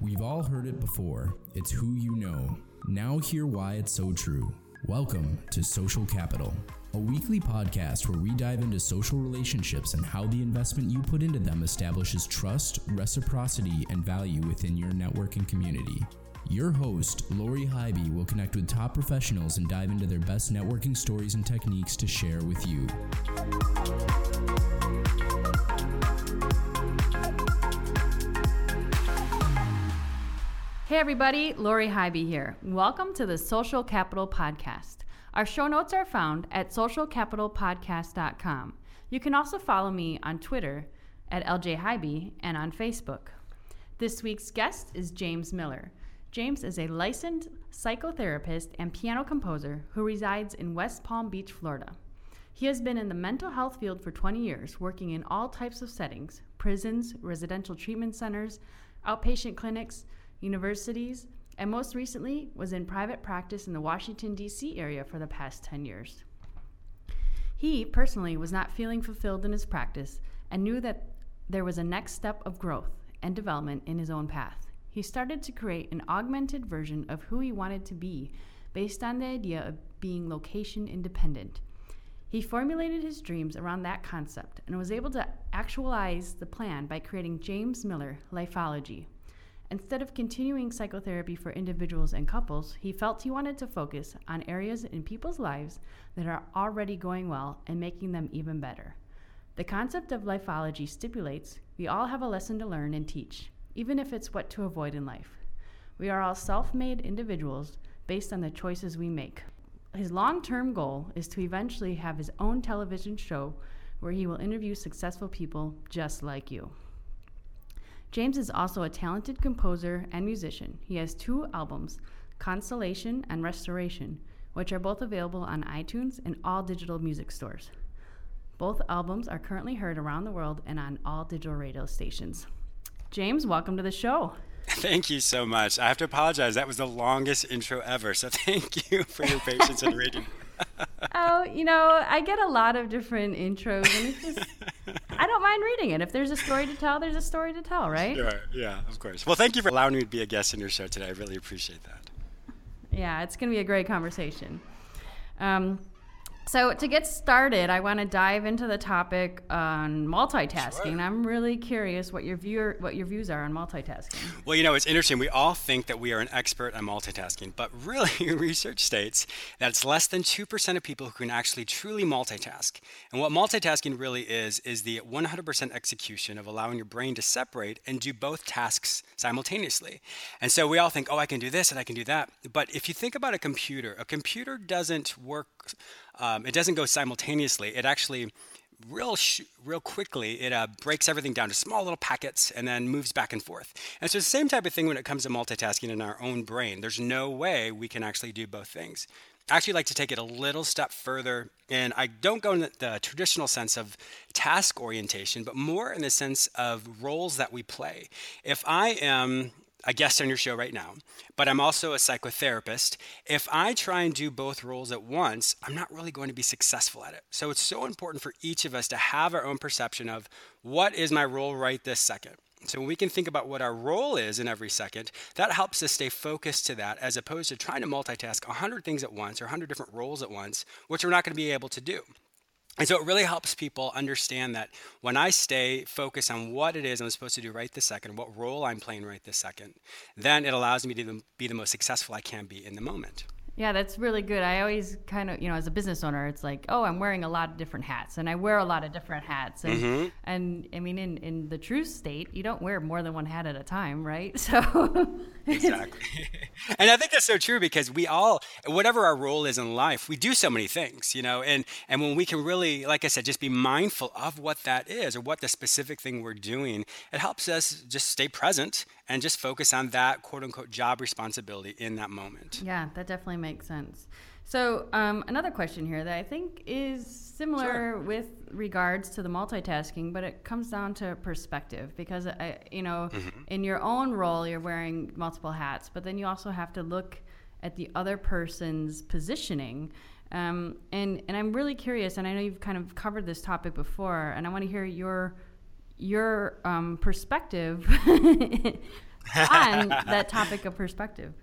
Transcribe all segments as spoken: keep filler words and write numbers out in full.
We've all heard it before. It's who you know. Now hear why it's so true. Welcome to Social Capital, a weekly podcast where we dive into social relationships and how the investment you put into them establishes trust, reciprocity, and value within your networking community. Your host, Lori Hybe, will connect with top professionals and dive into their best networking stories and techniques to share with you. Hey everybody, Lori Hybe here. Welcome to the Social Capital Podcast. Our show notes are found at social capital podcast dot com. You can also follow me on Twitter at L J Hybe and on Facebook. This week's guest is James Miller. James is a licensed psychotherapist and piano composer who resides in West Palm Beach, Florida. He has been in the mental health field for twenty years, working in all types of settings: prisons, residential treatment centers, outpatient clinics, universities, and most recently was in private practice in the Washington, D C area for the past ten years. He personally was not feeling fulfilled in his practice and knew that there was a next step of growth and development in his own path. He started to create an augmented version of who he wanted to be based on the idea of being location independent. He formulated his dreams around that concept and was able to actualize the plan by creating James Miller Lifeology. Instead of continuing psychotherapy for individuals and couples, he felt he wanted to focus on areas in people's lives that are already going well and making them even better. The concept of Lifeology stipulates we all have a lesson to learn and teach, even if it's what to avoid in life. We are all self-made individuals based on the choices we make. His long-term goal is to eventually have his own television show where he will interview successful people just like you. James is also a talented composer and musician. He has two albums, Consolation and Restoration, which are both available on iTunes and all digital music stores. Both albums are currently heard around the world and on all digital radio stations. James, welcome to the show. Thank you so much. I have to apologize. That was the longest intro ever, so thank you for your patience and reading. Oh, you know, I get a lot of different intros, and it's just, I don't mind reading it. If there's a story to tell, there's a story to tell, right? Sure, yeah, of course. Well, thank you for allowing me to be a guest in your show today. I really appreciate that. Yeah, it's going to be a great conversation. Um, so to get started, I want to dive into the topic on multitasking. Sure. I'm really curious what your viewer, what your views are on multitasking. Well, you know, it's interesting. We all think that we are an expert on multitasking, but really research states that it's less than two percent of people who can actually truly multitask. And what multitasking really is, is the one hundred percent execution of allowing your brain to separate and do both tasks simultaneously. And so we all think, oh, I can do this and I can do that. But if you think about a computer, a computer doesn't work Um, it doesn't go simultaneously. It actually, real sh- real quickly, it uh, breaks everything down to small little packets and then moves back and forth. And so it's the same type of thing when it comes to multitasking in our own brain. There's no way we can actually do both things. I actually like to take it a little step further, and I don't go in the, the traditional sense of task orientation, but more in the sense of roles that we play. If I am a guest on your show right now, but I'm also a psychotherapist. If I try and do both roles at once, I'm not really going to be successful at it. So it's so important for each of us to have our own perception of what is my role right this second. So when we can think about what our role is in every second, that helps us stay focused to that as opposed to trying to multitask one hundred things at once or one hundred different roles at once, which we're not going to be able to do. And so it really helps people understand that when I stay focused on what it is I'm supposed to do right this second, what role I'm playing right this second, then it allows me to be the most successful I can be in the moment. Yeah, that's really good. I always kind of, you know, as a business owner, it's like, oh, I'm wearing a lot of different hats, and I wear a lot of different hats. And, mm-hmm. and I mean, in, in the true state, you don't wear more than one hat at a time, right? So Exactly. And I think that's so true because we all, whatever our role is in life, we do so many things, you know, and, and when we can really, like I said, just be mindful of what that is or what the specific thing we're doing, it helps us just stay present and just focus on that quote unquote job responsibility in that moment. Yeah, that definitely makes sense. So um, another question here that I think is similar Sure. with regards to the multitasking, but it comes down to perspective because, I, you know, Mm-hmm. in your own role, you're wearing multiple hats, but then you also have to look at the other person's positioning. Um, and, and I'm really curious, and I know you've kind of covered this topic before, and I want to hear your your um, perspective on that topic of perspective.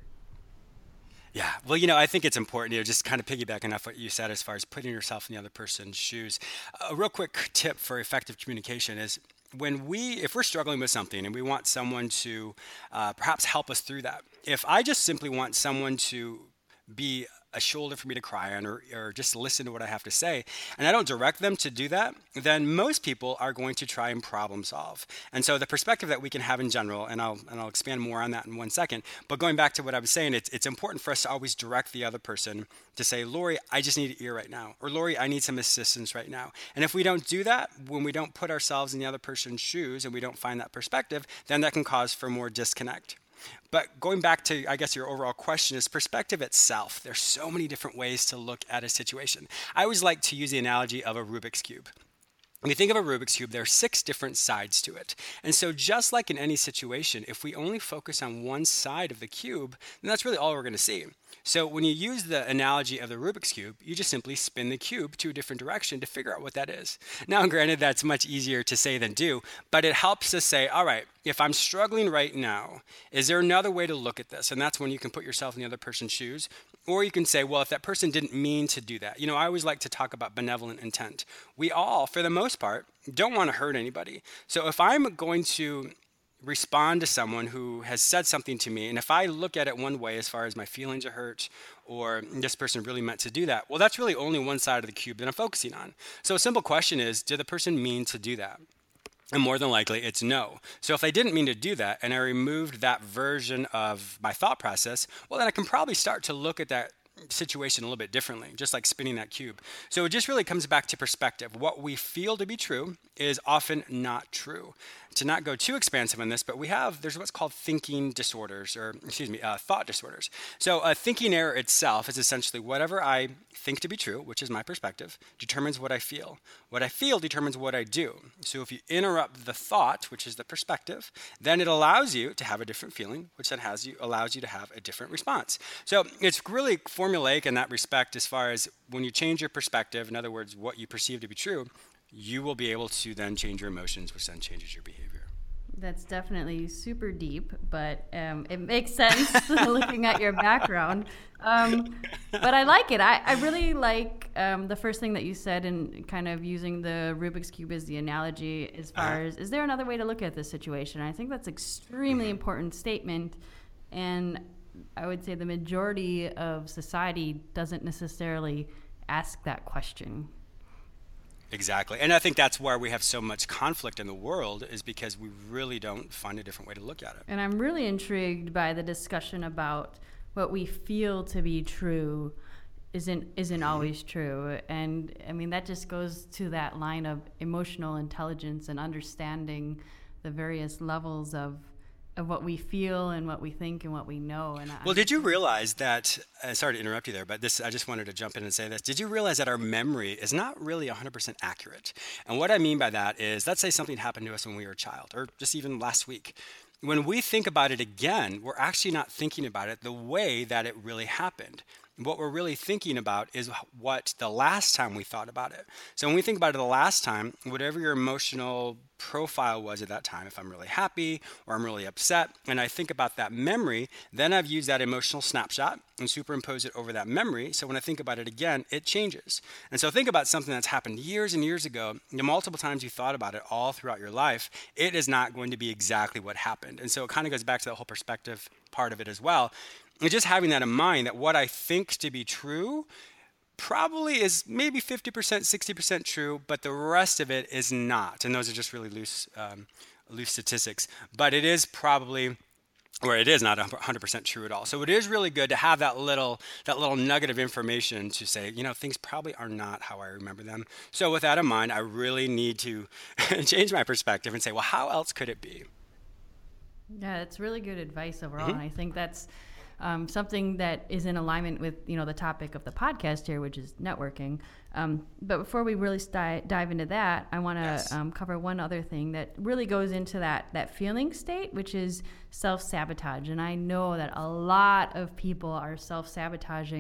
Yeah, well, you know, I think it's important, you know, just kind of piggybacking off what you said as far as putting yourself in the other person's shoes. A real quick tip for effective communication is when we, if we're struggling with something and we want someone to uh, perhaps help us through that, if I just simply want someone to be a shoulder for me to cry on, or, or just listen to what I have to say, and I don't direct them to do that, then most people are going to try and problem solve. And so the perspective that we can have in general, and I'll and I'll expand more on that in one second, but going back to what I was saying, it's it's important for us to always direct the other person to say, Lori, I just need an ear right now, or Lori, I need some assistance right now. And if we don't do that, when we don't put ourselves in the other person's shoes and we don't find that perspective, then that can cause for more disconnect. But going back to, I guess, your overall question is perspective itself. There's so many different ways to look at a situation. I always like to use the analogy of a Rubik's Cube. When you think of a Rubik's Cube, there are six different sides to it. And so just like in any situation, if we only focus on one side of the cube, then that's really all we're going to see. So when you use the analogy of the Rubik's Cube, you just simply spin the cube to a different direction to figure out what that is. Now, granted, that's much easier to say than do, but it helps us say, all right, if I'm struggling right now, is there another way to look at this? And that's when you can put yourself in the other person's shoes. Or you can say, well, if that person didn't mean to do that. You know, I always like to talk about benevolent intent. We all, for the most part, don't want to hurt anybody. So if I'm going to respond to someone who has said something to me, and if I look at it one way as far as my feelings are hurt, or this person really meant to do that, well, that's really only one side of the cube that I'm focusing on. So a simple question is, did the person mean to do that? And more than likely, it's no. So if I didn't mean to do that, and I removed that version of my thought process, well, then I can probably start to look at that situation a little bit differently, just like spinning that cube. So it just really comes back to perspective. What we feel to be true is often not true. To not go too expansive on this, but we have, there's what's called thinking disorders, or excuse me, uh, thought disorders. So a thinking error itself is essentially whatever I think to be true, which is my perspective, determines what I feel. What I feel determines what I do. So if you interrupt the thought, which is the perspective, then it allows you to have a different feeling, which then has you, allows you to have a different response. So it's really formulaic in that respect as far as when you change your perspective, in other words, what you perceive to be true, you will be able to then change your emotions, which then changes your behavior. That's definitely super deep, but um, it makes sense looking at your background. Um, but I like it. I, I really like um, the first thing that you said, and kind of using the Rubik's Cube as the analogy as far uh-huh. as, is there another way to look at this situation? I think that's an extremely mm-hmm. important statement, and I would say the majority of society doesn't necessarily ask that question. Exactly. And I think that's where we have so much conflict in the world, is because we really don't find a different way to look at it. And I'm really intrigued by the discussion about what we feel to be true isn't isn't always true. And I mean, that just goes to that line of emotional intelligence and understanding the various levels of of what we feel and what we think and what we know. And well, did you realize that, uh, sorry to interrupt you there, but this, I just wanted to jump in and say this. Did you realize that our memory is not really one hundred percent accurate? And what I mean by that is, let's say something happened to us when we were a child, or just even last week. When we think about it again, we're actually not thinking about it the way that it really happened. What we're really thinking about is what the last time we thought about it. So when we think about it the last time, whatever your emotional profile was at that time, if I'm really happy or I'm really upset, and I think about that memory, then I've used that emotional snapshot and superimpose it over that memory. So when I think about it again, it changes. And so think about something that's happened years and years ago. The multiple times you thought about it all throughout your life, it is not going to be exactly what happened. And so it kind of goes back to that whole perspective part of it as well. And just having that in mind, that what I think to be true probably is maybe fifty percent, sixty percent true, but the rest of it is not. And those are just really loose, um, loose statistics. But it is probably, or it is not one hundred percent true at all. So it is really good to have that little, that little nugget of information to say, you know, things probably are not how I remember them. So with that in mind, I really need to change my perspective and say, well, how else could it be? Yeah, it's really good advice overall. Mm-hmm. And I think that's Um, something that is in alignment with, you know, the topic of the podcast here, which is networking. Um, but before we really sti- dive into that, I want to yes. um, cover one other thing that really goes into that that feeling state, which is self-sabotage. And I know that a lot of people are self-sabotaging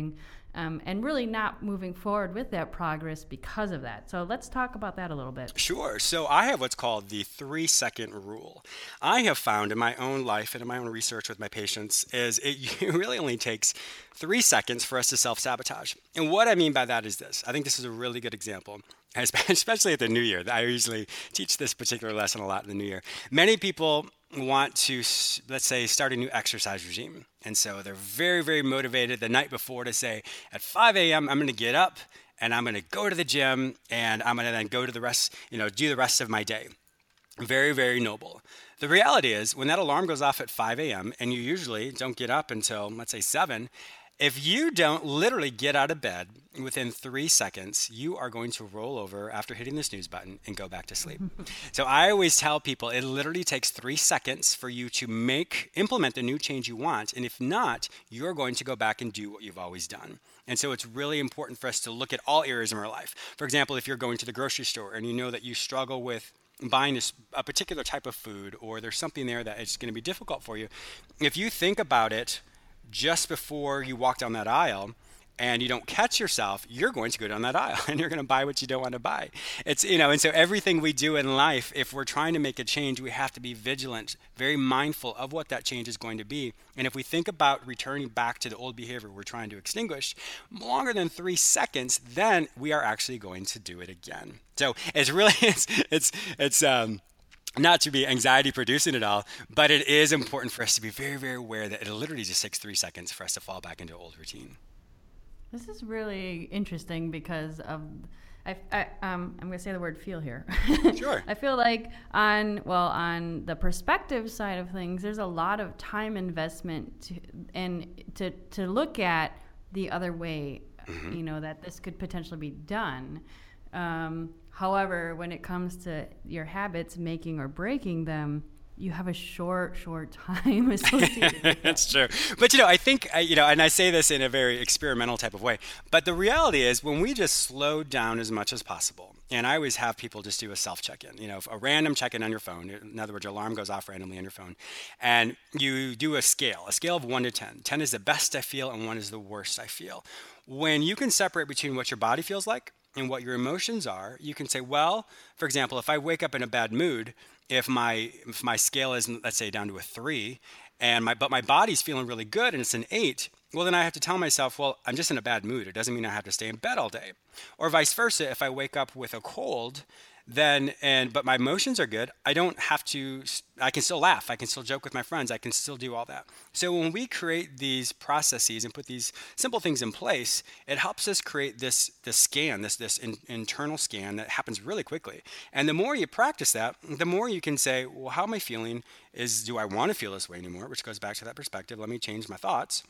um, and really not moving forward with that progress because of that. So let's talk about that a little bit. Sure. So I have what's called the three second rule. I have found in my own life and in my own research with my patients is it really only takes three seconds for us to self-sabotage. And what I mean by that is this. I think this is a really good example, especially at the new year. I usually teach this particular lesson a lot in the new year. Many people want to, let's say, start a new exercise regime. And so they're very, very motivated the night before to say, at five a.m., I'm going to get up and I'm going to go to the gym and I'm going to then go to the rest, you know, do the rest of my day. Very, very noble. The reality is when that alarm goes off at five a.m. and you usually don't get up until, let's say, seven, if you don't literally get out of bed within three seconds, you are going to roll over after hitting the snooze button and go back to sleep. So I always tell people it literally takes three seconds for you to make, implement the new change you want. And if not, you're going to go back and do what you've always done. And so it's really important for us to look at all areas of our life. For example, if you're going to the grocery store and you know that you struggle with buying a, a particular type of food, or there's something there that is going to be difficult for you, if you think about it just before you walk down that aisle and you don't catch yourself, you're going to go down that aisle and you're going to buy what you don't want to buy. It's, you know, and so everything we do in life, if we're trying to make a change, we have to be vigilant, very mindful of what that change is going to be. And if we think about returning back to the old behavior we're trying to extinguish longer than three seconds, then we are actually going to do it again. So it's really, it's, it's, it's, um, not to be anxiety producing at all, but it is important for us to be very, very aware that it literally just takes three seconds for us to fall back into an old routine. This is really interesting because of, I, I, um, I'm going to say the word feel here. Sure. I feel like on, well, on the perspective side of things, there's a lot of time investment to, and to, to look at the other way, mm-hmm. you know, that this could potentially be done. Um, However, when it comes to your habits, making or breaking them, you have a short, short time associated with that. That's true. But, you know, I think, you know, and I say this in a very experimental type of way, but the reality is when we just slow down as much as possible, and I always have people just do a self-check-in, you know, a random check-in on your phone. In other words, your alarm goes off randomly on your phone, and you do a scale, a scale of one to ten. ten is the best I feel, and one is the worst I feel. When you can separate between what your body feels like and what your emotions are, you can say, well, for example, if I wake up in a bad mood, if my if my scale is, let's say, down to a three, and my but my body's feeling really good and it's an eight, well, then I have to tell myself, well, I'm just in a bad mood. It doesn't mean I have to stay in bed all day. Or vice versa, if I wake up with a cold, then and but my emotions are good, I don't have to, I can still laugh, I can still joke with my friends, I can still do all that. So when we create these processes and put these simple things in place, it helps us create this this scan, this this in, internal scan that happens really quickly. And the more you practice that, the more you can say, well, how am I feeling? Is do I want to feel this way anymore? Which goes back to that perspective. Let me change my thoughts.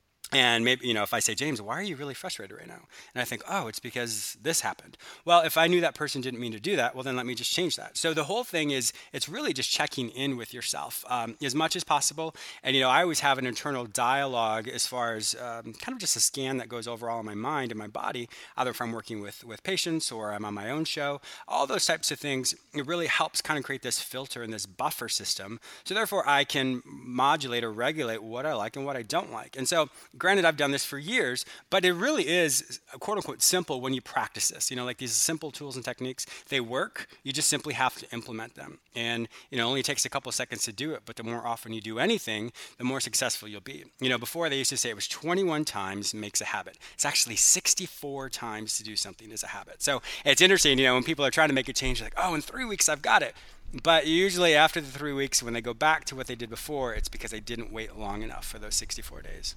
And maybe, you know, if I say, James, why are you really frustrated right now? And I think, oh, it's because this happened. Well, if I knew that person didn't mean to do that, well, then let me just change that. So the whole thing is, it's really just checking in with yourself um, as much as possible. And, you know, I always have an internal dialogue as far as um, kind of just a scan that goes overall in my mind and my body, either if I'm working with, with patients or I'm on my own show, all those types of things. It really helps kind of create this filter and this buffer system. So therefore, I can modulate or regulate what I like and what I don't like. And so, granted, I've done this for years, but it really is quote unquote simple when you practice this. You know, like these simple tools and techniques, they work. You just simply have to implement them. And, you know, it only takes a couple of seconds to do it, but the more often you do anything, the more successful you'll be. You know, before they used to say it was twenty-one times makes a habit. It's actually sixty-four times to do something is a habit. So it's interesting, you know, when people are trying to make a change, like, oh, in three weeks I've got it. But usually after the three weeks, when they go back to what they did before, it's because they didn't wait long enough for those sixty-four days.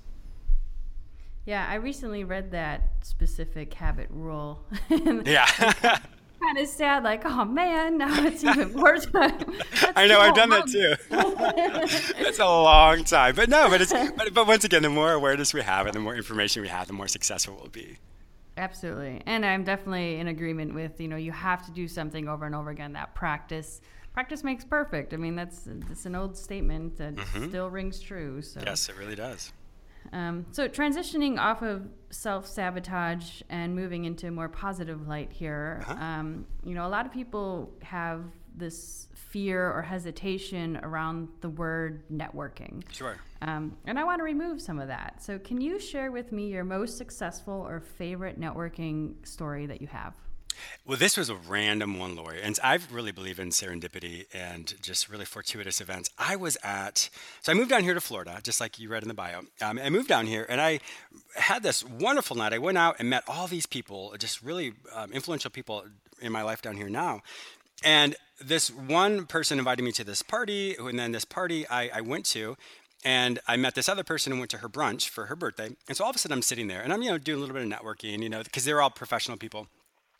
Yeah, I recently read that specific habit rule. Yeah. Kind of sad, like, oh man, now it's even worse. I know, I've done that too. It's a long time, but no, but it's but, but once again, the more awareness we have and the more information we have, the more successful we'll be. Absolutely, and I'm definitely in agreement with, you know, you have to do something over and over again. That practice, practice makes perfect. I mean, that's that's an old statement that mm-hmm. still rings true. So yes, it really does. Um, so transitioning off of self-sabotage and moving into a more positive light here, uh-huh. um, you know, a lot of people have this fear or hesitation around the word networking. Sure. Um, and I want to remove some of that. So can you share with me your most successful or favorite networking story that you have? Well, this was a random one, Lori, and I really believe in serendipity and just really fortuitous events. I was at, so I moved down here to Florida, just like you read in the bio. Um, I moved down here, and I had this wonderful night. I went out and met all these people, just really um, influential people in my life down here now. And this one person invited me to this party, and then this party I, I went to, and I met this other person who went to her brunch for her birthday. And so all of a sudden I'm sitting there, and I'm, you know, doing a little bit of networking, you know, because they're all professional people.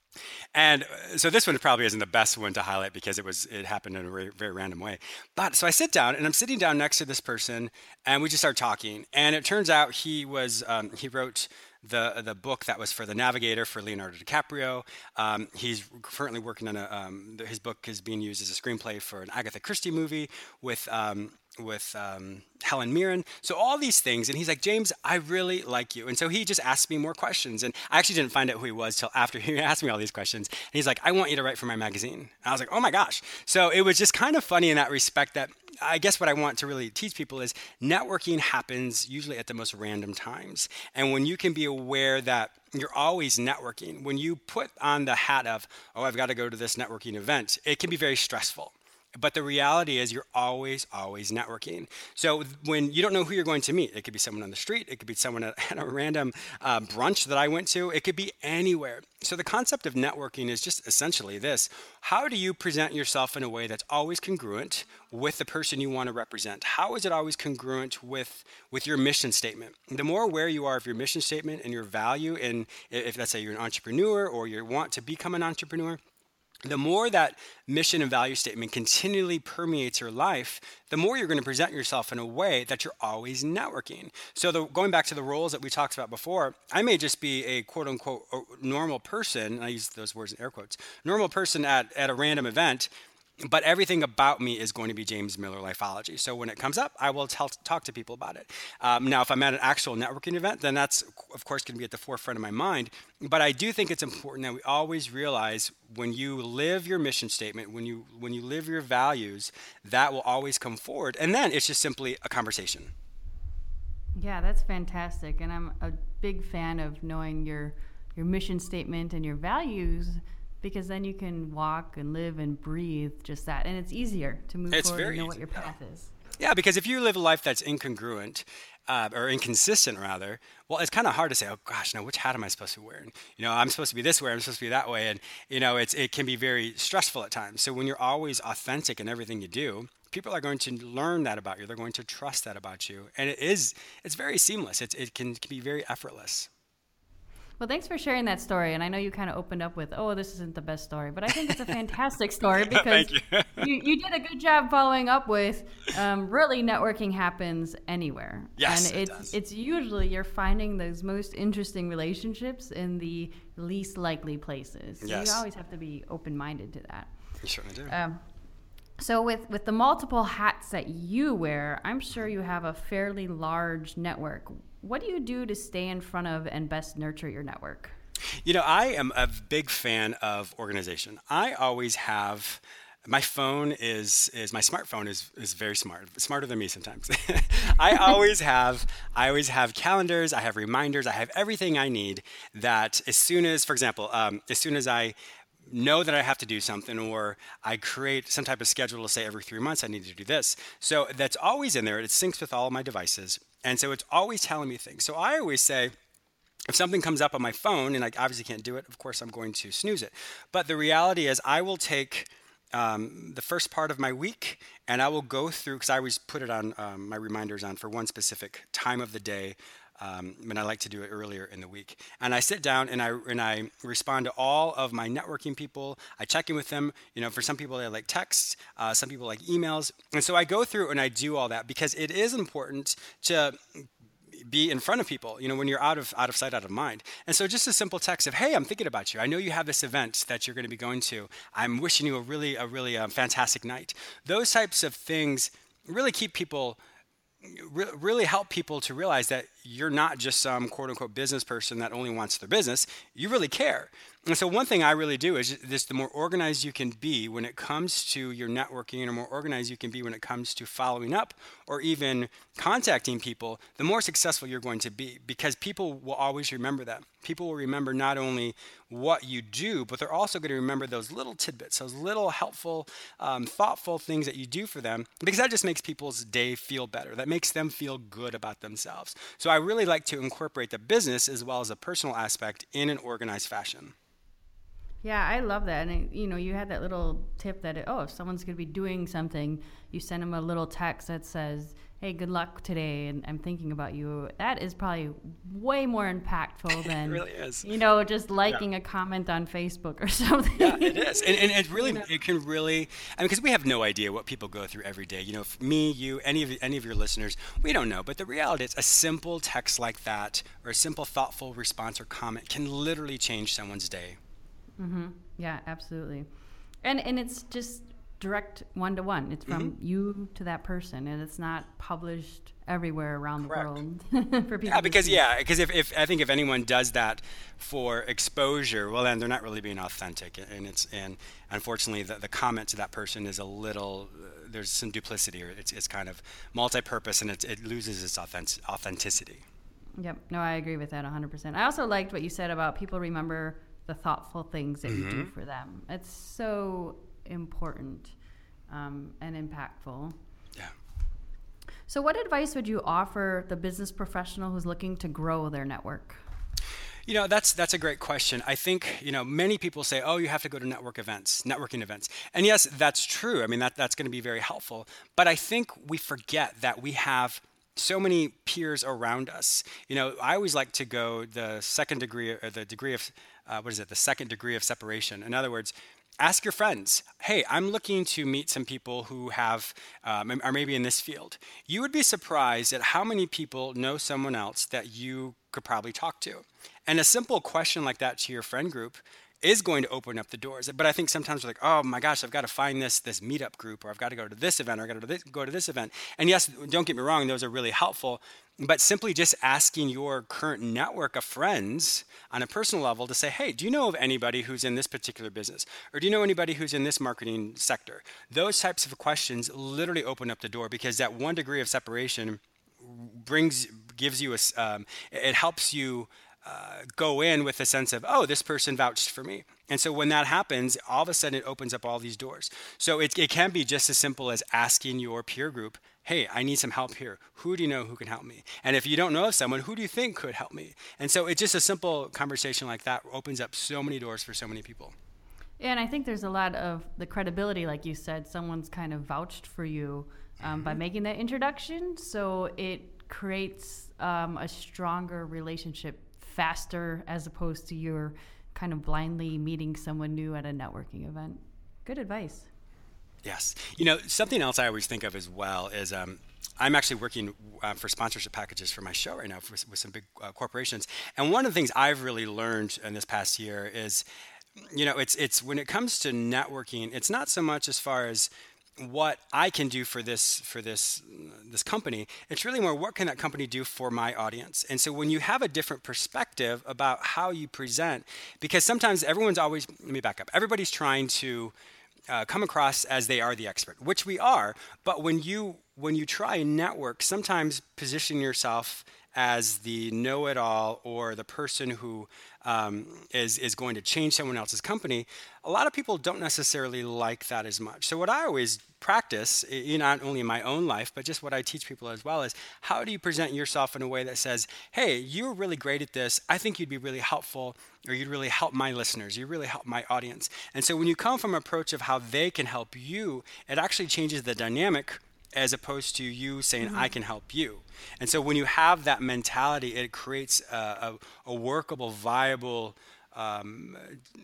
And so this one probably isn't the best one to highlight because it was it happened in a very, very random way. But so I sit down and I'm sitting down next to this person and we just start talking. And it turns out he was um, he wrote the the book that was for The Navigator for Leonardo DiCaprio. Um, he's currently working on a um, his book is being used as a screenplay for an Agatha Christie movie with um, with um, Helen Mirren. So all these things. And he's like, James, I really like you. And so he just asked me more questions. And I actually didn't find out who he was till after he asked me all these questions. And he's like, I want you to write for my magazine. And I was like, oh my gosh. So it was just kind of funny in that respect that I guess what I want to really teach people is networking happens usually at the most random times. And when you can be aware that you're always networking, when you put on the hat of, oh, I've got to go to this networking event, it can be very stressful. But the reality is you're always, always networking. So when you don't know who you're going to meet, it could be someone on the street, it could be someone at, at a random uh, brunch that I went to, it could be anywhere. So the concept of networking is just essentially this. How do you present yourself in a way that's always congruent with the person you want to represent? How is it always congruent with, with your mission statement? The more aware you are of your mission statement and your value, and if let's say you're an entrepreneur or you want to become an entrepreneur, the more that mission and value statement continually permeates your life, the more you're going to present yourself in a way that you're always networking. So the, going back to the roles that we talked about before, I may just be a quote unquote normal person, and I use those words in air quotes, normal person at, at a random event, but everything about me is going to be James Miller Lifeology. So when it comes up, I will tell, talk to people about it. Um, now, if I'm at an actual networking event, then that's, of course, going to be at the forefront of my mind. But I do think it's important that we always realize when you live your mission statement, when you when you live your values, that will always come forward. And then it's just simply a conversation. Yeah, that's fantastic. And I'm a big fan of knowing your your mission statement and your values, because then you can walk and live and breathe just that. And it's easier to move it's forward very and know easy. what your path is. Yeah, because if you live a life that's incongruent, uh, or inconsistent rather, well, it's kind of hard to say, oh gosh, now which hat am I supposed to wear? And, you know, I'm supposed to be this way, I'm supposed to be that way. And, you know, it's it can be very stressful at times. So when you're always authentic in everything you do, people are going to learn that about you. They're going to trust that about you. And it is, it's very seamless. It's, it can, can be very effortless. Well, thanks for sharing that story. And I know you kind of opened up with, oh, this isn't the best story, but I think it's a fantastic story because Thank you. you, you did a good job following up with um, really networking happens anywhere. Yes, and it it's, does. it's usually you're finding those most interesting relationships in the least likely places. So Yes. you always have to be open-minded to that. You certainly do. Um, so with, with the multiple hats that you wear, I'm sure you have a fairly large network. What do you do to stay in front of and best nurture your network? You know, I am a big fan of organization. I always have, my phone is, is my smartphone is, is very smart, smarter than me sometimes. I always have, I always have calendars, I have reminders, I have everything I need that as soon as, for example, um, as soon as I know that I have to do something, or I create some type of schedule to say every three months I need to do this. So that's always in there. It syncs with all of my devices. And so it's always telling me things. So I always say, if something comes up on my phone and I obviously can't do it, of course I'm going to snooze it. But the reality is I will take um, the first part of my week and I will go through, because I always put it on um, my reminders on for one specific time of the day. Um, and I like to do it earlier in the week. And I sit down and I and I respond to all of my networking people. I check in with them. You know, for some people they like texts, uh, some people like emails. And so I go through and I do all that because it is important to be in front of people, you know, when you're out of out of sight, out of mind. And so just a simple text of, hey, I'm thinking about you. I know you have this event that you're going to be going to. I'm wishing you a really, a really um, fantastic night. Those types of things really keep people really help people to realize that you're not just some quote unquote business person that only wants their business. You really care. And so one thing I really do is this: the more organized you can be when it comes to your networking, and the more organized you can be when it comes to following up or even contacting people, the more successful you're going to be, because people will always remember that. People will remember not only what you do, but they're also going to remember those little tidbits, those little helpful, um, thoughtful things that you do for them, because that just makes people's day feel better. That makes them feel good about themselves. So I really like to incorporate the business as well as a personal aspect in an organized fashion. Yeah, I love that. And, it, you know, you had that little tip that, it, oh, if someone's going to be doing something, you send them a little text that says, hey, good luck today, and I'm thinking about you. That is probably way more impactful than, it really is. you know, just liking yeah. a comment on Facebook or something. Yeah, it is. And, and it really, you know? it can really, I mean, because we have no idea what people go through every day. You know, me, you, any of any of your listeners, we don't know. But the reality is a simple text like that or a simple thoughtful response or comment can literally change someone's day. Mm-hmm. Yeah, absolutely. And and it's just direct one-to-one. It's from mm-hmm. you to that person, and it's not published everywhere around Correct. The world for people. Yeah, because to see. yeah, because if, if I think if anyone does that for exposure, well, then they're not really being authentic, and it's and unfortunately the, the comment to that person is a little uh, there's some duplicity, or it's it's kind of multi-purpose, and it it loses its authentic, authenticity. Yep. No, I agree with that one hundred percent. I also liked what you said about people remember the thoughtful things that mm-hmm. you do for them. It's so important um, and impactful. Yeah. So what advice would you offer the business professional who's looking to grow their network? You know, that's that's a great question. I think, you know, many people say, oh, you have to go to network events, networking events. And yes, that's true. I mean, that that's going to be very helpful. But I think we forget that we have so many peers around us. You know, I always like to go the second degree, or the degree of, uh, what is it, the second degree of separation. In other words, ask your friends, hey, I'm looking to meet some people who have, um, are maybe in this field. You would be surprised at how many people know someone else that you could probably talk to. And a simple question like that to your friend group is going to open up the doors. But I think sometimes we're like, oh my gosh, I've got to find this this meetup group, or I've got to go to this event, or I've got to this, go to this event. And yes, don't get me wrong, those are really helpful. But simply just asking your current network of friends on a personal level to say, hey, do you know of anybody who's in this particular business? Or do you know anybody who's in this marketing sector? Those types of questions literally open up the door, because that one degree of separation brings, gives you a, um, it helps you Uh, go in with a sense of, oh, this person vouched for me. And so when that happens, all of a sudden it opens up all these doors. So it, it can be just as simple as asking your peer group, hey, I need some help here. Who do you know who can help me? And if you don't know of someone, who do you think could help me? And so it's just a simple conversation like that opens up so many doors for so many people. And I think there's a lot of the credibility, like you said, someone's kind of vouched for you um, mm-hmm. by making that introduction. So it creates um, a stronger relationship faster, as opposed to your kind of blindly meeting someone new at a networking event. Good advice. Yes. You know, something else I always think of as well is um, I'm actually working uh, for sponsorship packages for my show right now for, with some big uh, corporations. And one of the things I've really learned in this past year is, you know, it's it's when it comes to networking, it's not so much as far as what I can do for this for this this company. It's really more, what can that company do for my audience? And so when you have a different perspective about how you present, because sometimes everyone's always, let me back up, everybody's trying to uh, come across as they are the expert, which we are. But when you when you try and network, sometimes position yourself as the know-it-all, or the person who um, is is going to change someone else's company, a lot of people don't necessarily like that as much. So what I always practice, you know, not only in my own life, but just what I teach people as well, is how do you present yourself in a way that says, hey, you're really great at this. I think you'd be really helpful, or you'd really help my listeners. You really help my audience. And so when you come from an approach of how they can help you, it actually changes the dynamic, as opposed to you saying, mm-hmm. I can help you. And so when you have that mentality, it creates a, a, a workable, viable, um,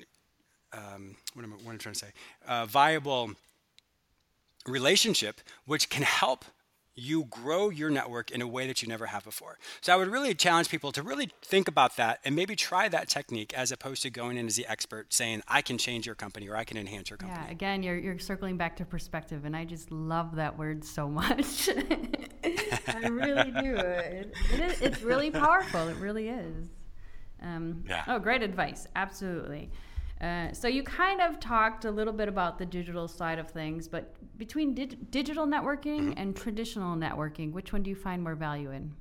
um, what, am I, what am I trying to say? A viable relationship, which can help you grow your network in a way that you never have before. So I would really challenge people to really think about that and maybe try that technique, as opposed to going in as the expert saying, I can change your company, or I can enhance your company. Yeah, again, you're you're circling back to perspective, and I just love that word so much. I I really do. It, it is, it's really powerful. It really is. Um, yeah. Oh, great advice. Absolutely. Uh, so you kind of talked a little bit about the digital side of things, but between dig- digital networking mm-hmm. and traditional networking, which one do you find more value in?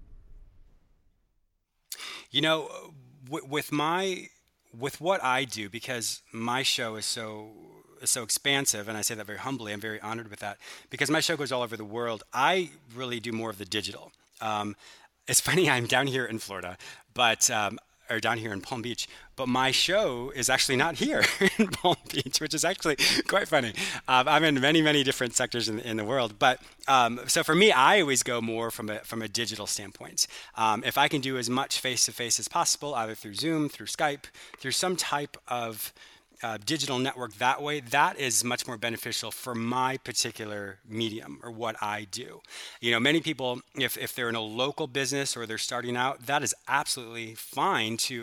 You know, w- with my with what I do, because my show is so is so expansive, and I say that very humbly, I'm very honored with that, because my show goes all over the world. I really do more of the digital. Um, it's funny, I'm down here in Florida, but um, or down here in Palm Beach, but my show is actually not here in Palm Beach, which is actually quite funny. Um, I'm in many, many different sectors in, in the world, but um, so for me, I always go more from a from a digital standpoint. Um, if I can do as much face-to-face as possible, either through Zoom, through Skype, through some type of Uh, digital network that way, that is much more beneficial for my particular medium or what I do. You know, many people, if, if they're in a local business or they're starting out, that is absolutely fine to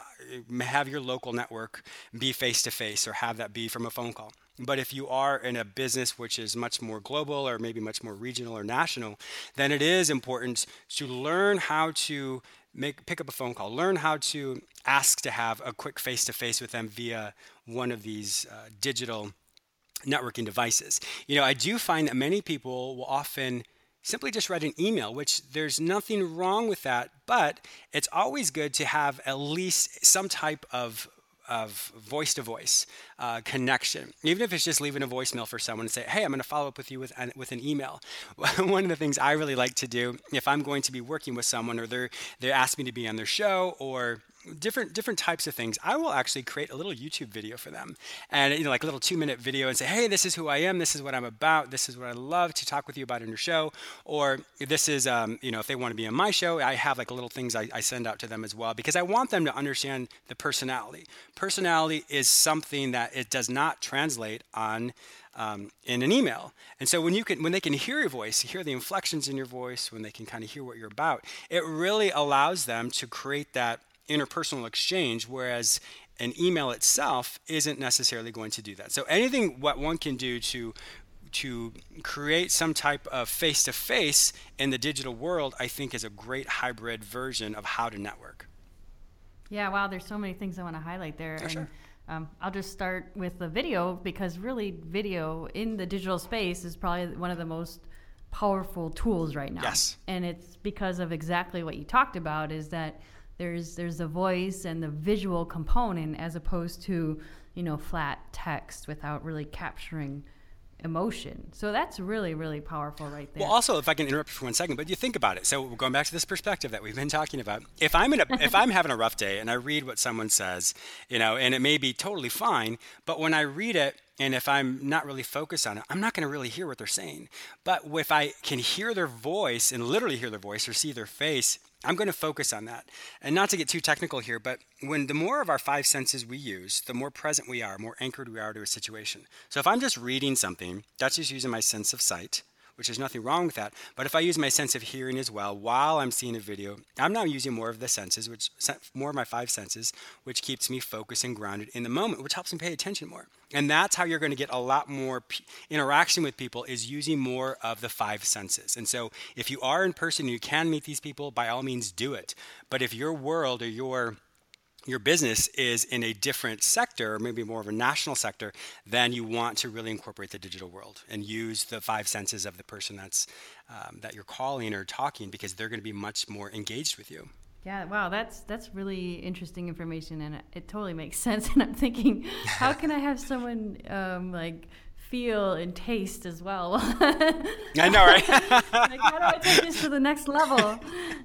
uh, have your local network be face-to-face or have that be from a phone call. But if you are in a business which is much more global or maybe much more regional or national, then it is important to learn how to make pick up a phone call, learn how to ask to have a quick face-to-face with them via one of these uh, digital networking devices. You know, I do find that many people will often simply just write an email, which there's nothing wrong with that, but it's always good to have at least some type of of voice-to-voice uh, connection, even if it's just leaving a voicemail for someone and say, hey, I'm going to follow up with you with an, with an email. One of the things I really like to do if I'm going to be working with someone or they're they ask me to be on their show or different different types of things, I will actually create a little YouTube video for them, and you know, like a little two-minute video, and say, hey, this is who I am, this is what I'm about, this is what I love to talk with you about in your show, or this is, um, you know, if they want to be on my show, I have like a little things I, I send out to them as well, because I want them to understand the personality. Personality is something that it does not translate on Um, in an email. And so when you can, when they can hear your voice, hear the inflections in your voice, when they can kind of hear what you're about, it really allows them to create that interpersonal exchange, whereas an email itself isn't necessarily going to do that. So anything what one can do to to create some type of face-to-face in the digital world, I think is a great hybrid version of how to network. Yeah, wow, there's so many things I want to highlight there. For and sure. Um, I'll just start with the video, because really video in the digital space is probably one of the most powerful tools right now. Yes. And it's because of exactly what you talked about, is that there's there's the voice and the visual component as opposed to, you know, flat text without really capturing emotion. So that's really, really powerful right there. Well, also, if I can interrupt for one second, but you think about it. So we're going back to this perspective that we've been talking about. If I'm in a, if I'm having a rough day and I read what someone says, you know, and it may be totally fine, but when I read it, and if I'm not really focused on it, I'm not going to really hear what they're saying. But if I can hear their voice and literally hear their voice or see their face, I'm going to focus on that. And not to get too technical here, but when the more of our five senses we use, the more present we are, more anchored we are to a situation. So if I'm just reading something, that's just using my sense of sight, which is nothing wrong with that. But if I use my sense of hearing as well while I'm seeing a video, I'm now using more of the senses, which more of my five senses, which keeps me focused and grounded in the moment, which helps me pay attention more. And that's how you're going to get a lot more p- interaction with people, is using more of the five senses. And so if you are in person and you can meet these people, by all means do it. But if your world or your your business is in a different sector, or maybe more of a national sector, then you want to really incorporate the digital world and use the five senses of the person that's um, that you're calling or talking, because they're going to be much more engaged with you. Yeah, wow, that's that's really interesting information, and it, it totally makes sense. And I'm thinking, how can I have someone um, like feel and taste as well? I know, right? Like, how do I take this to the next level?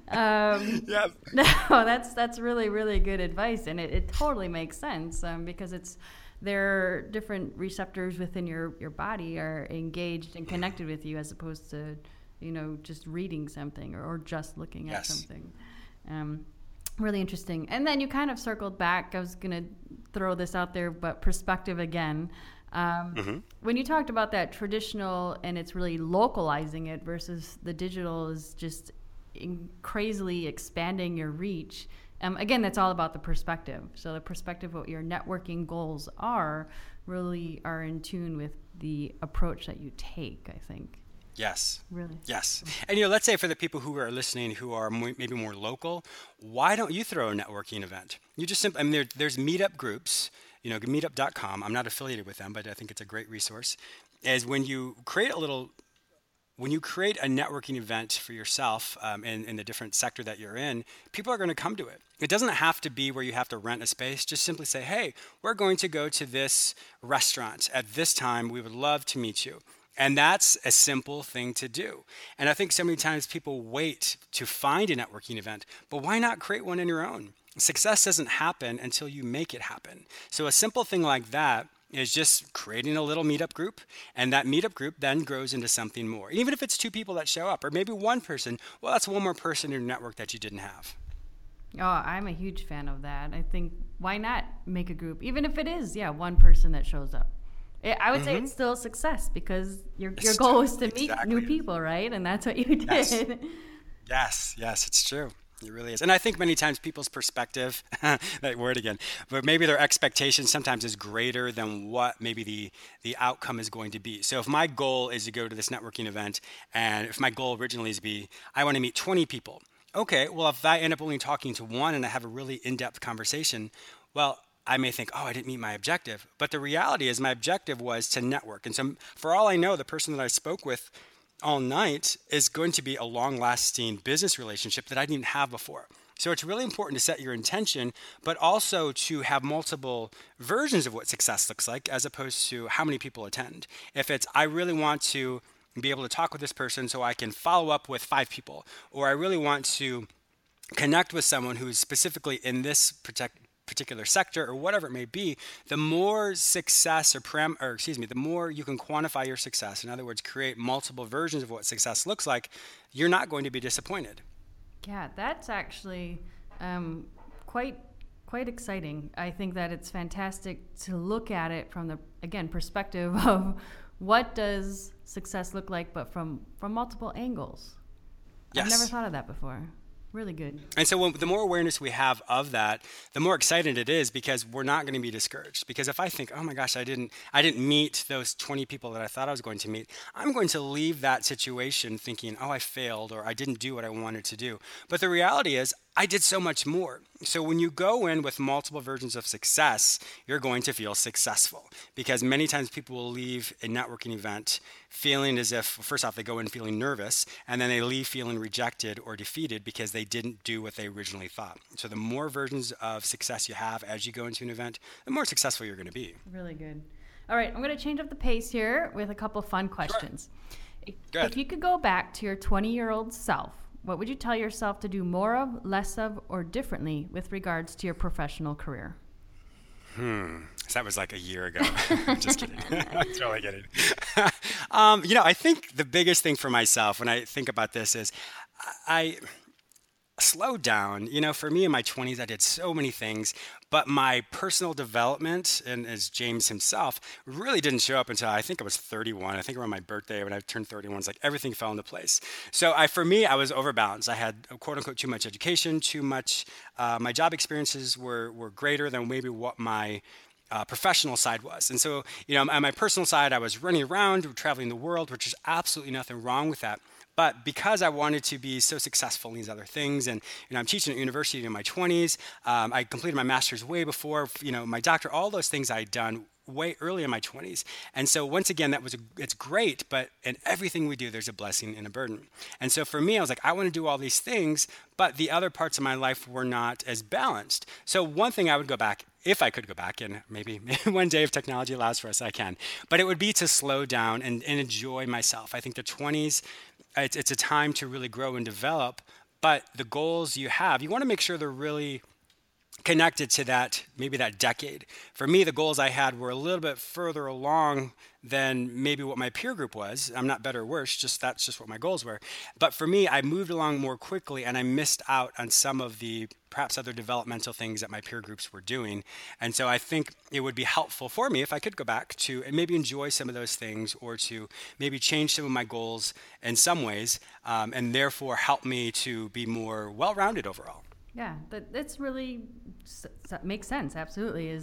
Um, yeah. No, that's that's really, really good advice, and it, it totally makes sense um, because it's there are different receptors within your, your body are engaged and connected with you, as opposed to, you know, just reading something or, or just looking at yes. something. Um, really interesting. And then you kind of circled back. I was going to throw this out there, but perspective again. Um, mm-hmm. When you talked about that traditional and it's really localizing it versus the digital is just in crazily expanding your reach. Um, again, that's all about the perspective. So the perspective of what your networking goals are really are in tune with the approach that you take, I think. Yes. Really? Yes. And you know, let's say for the people who are listening who are mo- maybe more local, why don't you throw a networking event? You just simply, I mean, there, there's meetup groups, you know, meetup dot com. I'm not affiliated with them, but I think it's a great resource. Is when you create a little, when you create a networking event for yourself um, in, in the different sector that you're in, people are going to come to it. It doesn't have to be where you have to rent a space. Just simply say, hey, we're going to go to this restaurant at this time. We would love to meet you. And that's a simple thing to do. And I think so many times people wait to find a networking event, but why not create one on your own? Success doesn't happen until you make it happen. So a simple thing like that is just creating a little meetup group, and that meetup group then grows into something more. Even if it's two people that show up, or maybe one person, well, that's one more person in your network that you didn't have. Oh, I'm a huge fan of that. I think, why not make a group, even if it is, yeah, one person that shows up. It, I would mm-hmm. say it's still a success because your your goal is to meet exactly. new people, right? And that's what you did. Yes, yes, yes, it's true. It really is. And I think many times people's perspective, that word again, but maybe their expectation sometimes is greater than what maybe the, the outcome is going to be. So if my goal is to go to this networking event, and if my goal originally is to be, I want to meet twenty people. Okay, well, if I end up only talking to one and I have a really in-depth conversation, well, I may think, oh, I didn't meet my objective. But the reality is my objective was to network. And so for all I know, the person that I spoke with all night is going to be a long-lasting business relationship that I didn't have before. So it's really important to set your intention, but also to have multiple versions of what success looks like as opposed to how many people attend. If it's, I really want to be able to talk with this person so I can follow up with five people, or I really want to connect with someone who's specifically in this protect, particular sector or whatever it may be, the more success or param- or excuse me, the more you can quantify your success. In other words, create multiple versions of what success looks like, you're not going to be disappointed. Yeah, that's actually um, quite quite exciting. I think that it's fantastic to look at it from the, again, perspective of what does success look like, but from, from multiple angles. Yes. I've never thought of that before. Really good. And so when, the more awareness we have of that, the more exciting it is because we're not going to be discouraged. Because if I think, oh my gosh, I didn't I didn't meet those twenty people that I thought I was going to meet, I'm going to leave that situation thinking, oh, I failed or I didn't do what I wanted to do. But the reality is I did so much more. So when you go in with multiple versions of success, you're going to feel successful. Because many times people will leave a networking event feeling as if, first off, they go in feeling nervous, and then they leave feeling rejected or defeated because they didn't do what they originally thought. So the more versions of success you have as you go into an event, the more successful you're going to be. Really good. All right, I'm going to change up the pace here with a couple fun questions. Sure. If, if you could go back to your twenty-year-old self, what would you tell yourself to do more of, less of, or differently with regards to your professional career? Hmm. So that was like a year ago. Just kidding. I'm totally kidding. um, you know, I think the biggest thing for myself when I think about this is I slowed down. You know, for me in my twenties, I did so many things, but my personal development, and as James himself, really didn't show up until I think I was thirty-one. I think around my birthday when I turned thirty-one, it's like everything fell into place. So I, for me, I was overbalanced. I had quote unquote too much education, too much. Uh, my job experiences were were greater than maybe what my Uh, professional side was. And so, you know, on my personal side, I was running around, traveling the world, which is absolutely nothing wrong with that. But because I wanted to be so successful in these other things, and you know, I'm teaching at university in my twenties, um, I completed my master's way before, you know, my doctor, all those things I'd done way early in my twenties. And so once again, that was a, it's great, but in everything we do, there's a blessing and a burden. And so for me, I was like, I want to do all these things, but the other parts of my life were not as balanced. So one thing I would go back, if I could go back, and maybe, maybe one day if technology allows for us, I can, but it would be to slow down and, and enjoy myself. I think the twenties, it's, it's a time to really grow and develop, but the goals you have, you want to make sure they're really connected to that, maybe that decade. For me, the goals I had were a little bit further along than maybe what my peer group was. I'm not better or worse, just that's just what my goals were. But for me, I moved along more quickly and I missed out on some of the perhaps other developmental things that my peer groups were doing. And so I think it would be helpful for me if I could go back to and maybe enjoy some of those things, or to maybe change some of my goals in some ways, um, and therefore help me to be more well-rounded overall. Yeah, that that's really makes sense. Absolutely, is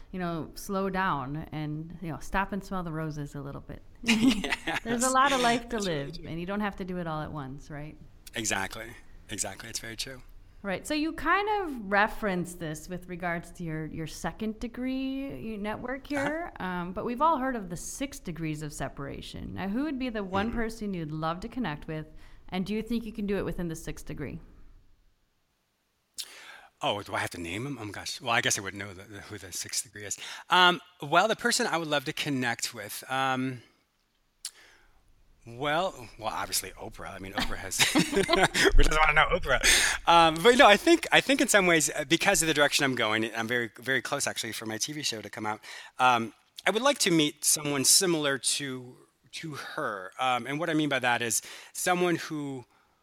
you know, slow down and, you know, stop and smell the roses a little bit. Yes. There's a lot of life to That's live, really and you don't have to do it all at once, right? Exactly. Exactly. It's very true. Right. So you kind of referenced this with regards to your, your second degree network here, uh-huh. um, but we've all heard of the six degrees of separation. Now, who would be the one mm-hmm. person you'd love to connect with, and do you think you can do it within the sixth degree? Oh, do I have to name him? Oh my gosh. Well, I guess I would know the, the, who the sixth degree is. Um, well, the person I would love to connect with. Um, well, well, obviously Oprah. I mean, Oprah has. Who doesn't want to know Oprah? Um, but no, I think I think in some ways, because of the direction I'm going, I'm very very close actually for my T V show to come out. Um, I would like to meet someone similar to to her, um, and what I mean by that is someone who.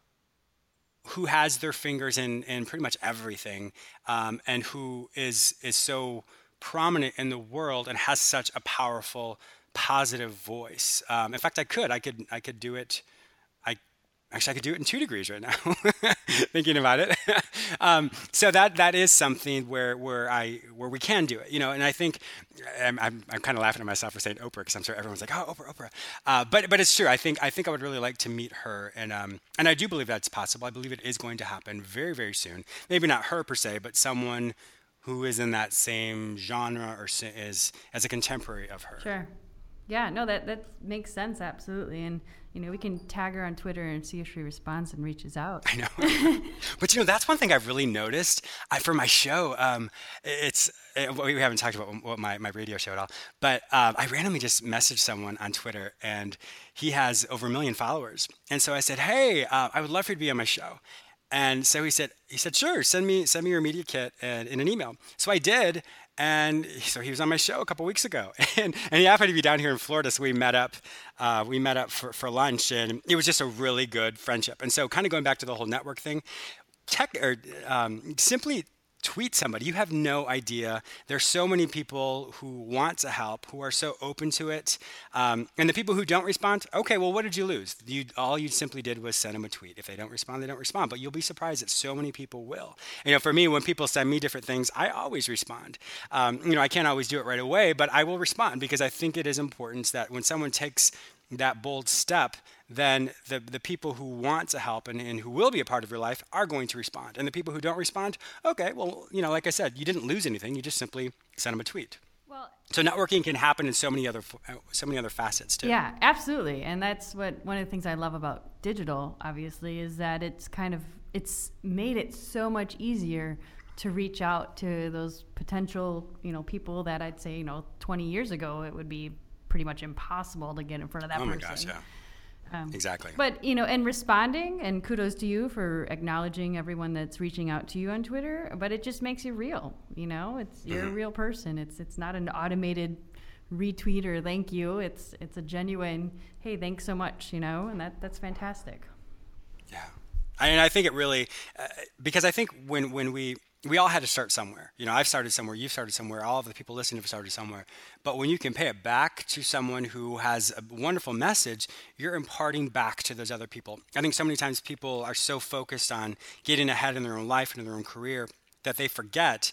who has their fingers in, in pretty much everything, um, and who is is so prominent in the world and has such a powerful, positive voice. Um, in fact, I could, I could, I could do it. I actually I could do it in two degrees right now, thinking about it. um, so that that is something where where I where we can do it, you know. And I think I'm I'm, I'm kind of laughing at myself for saying Oprah because I'm sure everyone's like, oh, Oprah, Oprah. Uh, but but it's true. I think I think I would really like to meet her, and um and I do believe that's possible. I believe it is going to happen very very soon. Maybe not her per se, but someone who is in that same genre or si- is as a contemporary of her. Sure. Yeah. No, that that makes sense. Absolutely. And you know, we can tag her on Twitter and see if she responds and reaches out. I know. But, you know, that's one thing I've really noticed I, for my show. Um, it's it, we haven't talked about what my, my radio show at all. But um, I randomly just messaged someone on Twitter, and he has over a million followers. And so I said, hey, uh, I would love for you to be on my show. And so he said, he said, sure, send me send me your media kit and, in an email. So I did. And so he was on my show a couple weeks ago, and, and he happened to be down here in Florida. So we met up, uh, we met up for, for lunch, and it was just a really good friendship. And so kind of going back to the whole network thing, tech or um, simply tweet somebody. You have no idea. There's so many people who want to help, who are so open to it. Um, and the people who don't respond, okay, well, what did you lose? You, all you simply did was send them a tweet. If they don't respond, they don't respond. But you'll be surprised that so many people will. You know, for me, when people send me different things, I always respond. Um, you know, I can't always do it right away, but I will respond because I think it is important that when someone takes that bold step, then the the people who want to help and, and who will be a part of your life are going to respond. And the people who don't respond, okay, well, you know, like I said, you didn't lose anything. You just simply sent them a tweet. Well, so networking can happen in so many other so many other facets too. Yeah, absolutely. And that's what one of the things I love about digital, obviously, is that it's kind of it's made it so much easier to reach out to those potential, you know, people that I'd say, you know, twenty years ago it would be pretty much impossible to get in front of that oh person. Oh my gosh, yeah. Um, exactly. But, you know, and responding, and kudos to you for acknowledging everyone that's reaching out to you on Twitter, but it just makes you real, you know? It's you're mm-hmm. a real person. It's it's not an automated retweet or thank you. It's it's a genuine, hey, thanks so much, you know? And that that's fantastic. Yeah. I mean, I think it really, uh, because I think when, when we, we all had to start somewhere. You know, I've started somewhere, you've started somewhere, all of the people listening have started somewhere. But when you can pay it back to someone who has a wonderful message, you're imparting back to those other people. I think so many times people are so focused on getting ahead in their own life and in their own career that they forget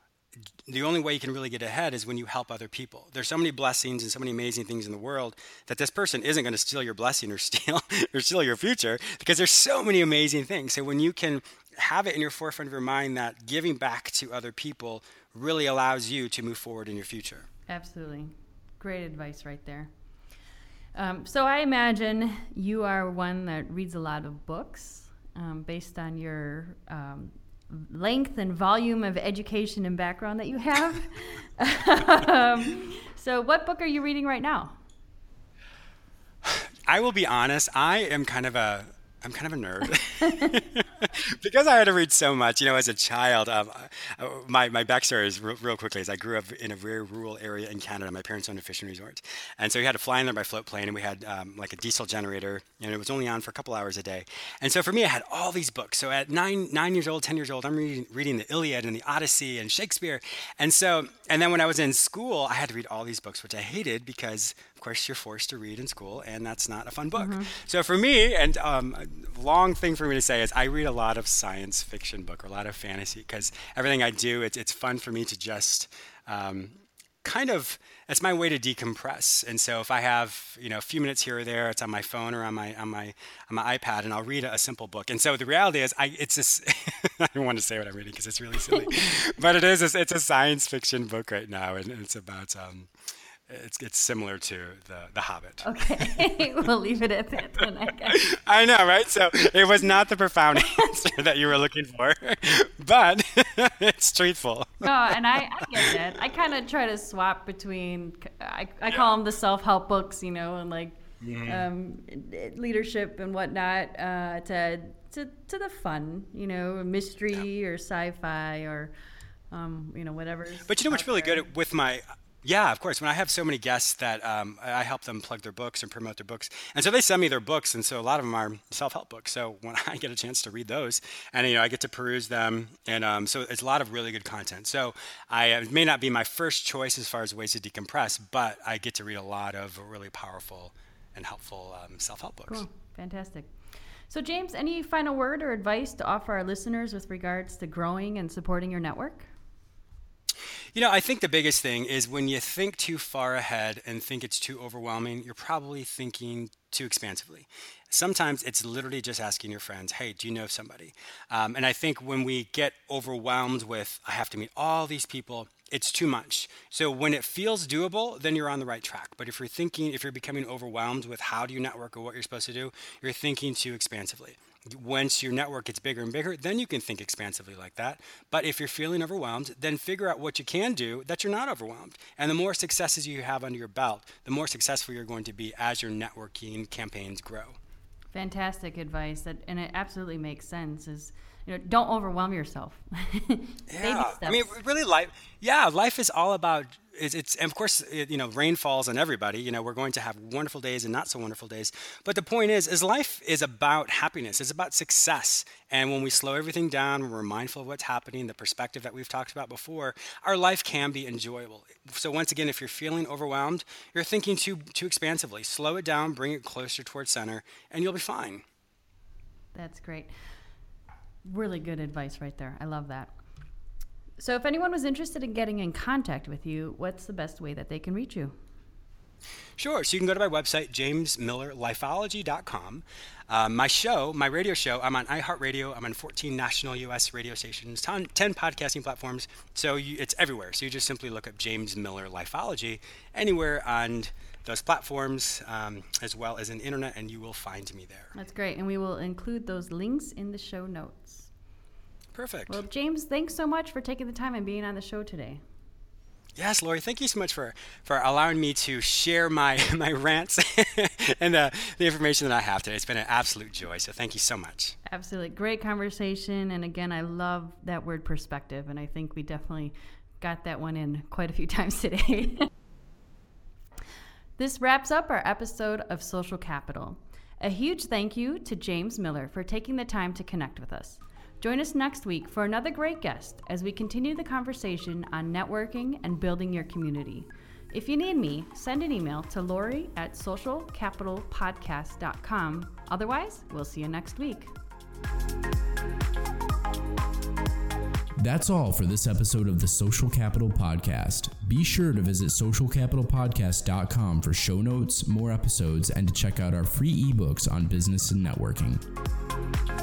the only way you can really get ahead is when you help other people. There's so many blessings and so many amazing things in the world that this person isn't going to steal your blessing or steal or steal your future, because there's so many amazing things. So when you can have it in your forefront of your mind that giving back to other people really allows you to move forward in your future. Absolutely. Great advice right there. Um, so I imagine you are one that reads a lot of books um, based on your um, length and volume of education and background that you have. um, so what book are you reading right now? I will be honest, I am kind of a I'm kind of a nerd because I had to read so much. You know, as a child, um, my my backstory is real, real quickly. Is I grew up in a very rural area in Canada. My parents owned a fishing resort, and so we had to fly in there by float plane, and we had um, like a diesel generator, and it was only on for a couple hours a day. And so for me, I had all these books. So at nine nine years old, ten years old, I'm reading reading the Iliad and the Odyssey and Shakespeare. And so, and then when I was in school, I had to read all these books, which I hated because, of course, you're forced to read in school, and that's not a fun book. Mm-hmm. So for me, and um, a long thing for me to say is I read a lot of science fiction book or a lot of fantasy, because everything I do, it's it's fun for me to just um, kind of, it's my way to decompress. And so if I have, you know, a few minutes here or there, it's on my phone or on my on my on my iPad, and I'll read a, a simple book. And so the reality is, I it's this. I don't want to say what I'm reading because it's really silly, but it is. It's, it's a science fiction book right now, and it's about. Um, It's it's similar to the the Hobbit. Okay, we'll leave it at that then, I guess. I know, right? So it was not the profound answer that you were looking for, but it's truthful. No, and I, I get that. I kind of try to swap between, I, I call them the self-help books, you know, and like mm-hmm. um, leadership and whatnot, uh, to, to to the fun, you know, mystery yeah. or sci-fi or, um, you know, whatever. But you know what's really good with my... Yeah, of course. When I have so many guests that um, I help them plug their books and promote their books. And so they send me their books. And so a lot of them are self-help books. So when I get a chance to read those and, you know, I get to peruse them. And um, so it's a lot of really good content. So I it may not be my first choice as far as ways to decompress, but I get to read a lot of really powerful and helpful um, self-help books. Cool. Fantastic. So James, any final word or advice to offer our listeners with regards to growing and supporting your network? You know, I think the biggest thing is when you think too far ahead and think it's too overwhelming, you're probably thinking too expansively. Sometimes it's literally just asking your friends, hey, do you know somebody? Um, and I think when we get overwhelmed with, I have to meet all these people, it's too much. So when it feels doable, then you're on the right track. But if you're thinking, if you're becoming overwhelmed with how do you network or what you're supposed to do, you're thinking too expansively. Once your network gets bigger and bigger, then you can think expansively like that. But if you're feeling overwhelmed, then figure out what you can do that you're not overwhelmed. And the more successes you have under your belt, the more successful you're going to be as your networking campaigns grow. Fantastic advice, that, and it absolutely makes sense. Is you know, don't overwhelm yourself. Yeah, I mean, really, life. Yeah, life is all about. It's, it's and of course, it, you know, rain falls on everybody. You know, we're going to have wonderful days and not so wonderful days. But the point is, is life is about happiness. It's about success. And when we slow everything down, when we're mindful of what's happening, the perspective that we've talked about before, our life can be enjoyable. So once again, if you're feeling overwhelmed, you're thinking too too expansively. Slow it down, bring it closer towards center, and you'll be fine. That's great. Really good advice right there. I love that. So if anyone was interested in getting in contact with you, what's the best way that they can reach you? Sure. So you can go to my website, james miller lifeology dot com. Um, my show, my radio show, I'm on iHeartRadio. I'm on fourteen national U S radio stations, ten, ten podcasting platforms. So you, it's everywhere. So you just simply look up James Miller Lifeology anywhere on those platforms, um, as well as in internet, and you will find me there. That's great. And we will include those links in the show notes. Perfect. Well, James, thanks so much for taking the time and being on the show today. Yes, Lori, thank you so much for, for allowing me to share my, my rants and the, the information that I have today. It's been an absolute joy, so thank you so much. Absolutely. Great conversation. And again, I love that word perspective, and I think we definitely got that one in quite a few times today. This wraps up our episode of Social Capital. A huge thank you to James Miller for taking the time to connect with us. Join us next week for another great guest as we continue the conversation on networking and building your community. If you need me, send an email to Lori at social capital podcast dot com. Otherwise, we'll see you next week. That's all for this episode of the Social Capital Podcast. Be sure to visit social capital podcast dot com for show notes, more episodes, and to check out our free ebooks on business and networking.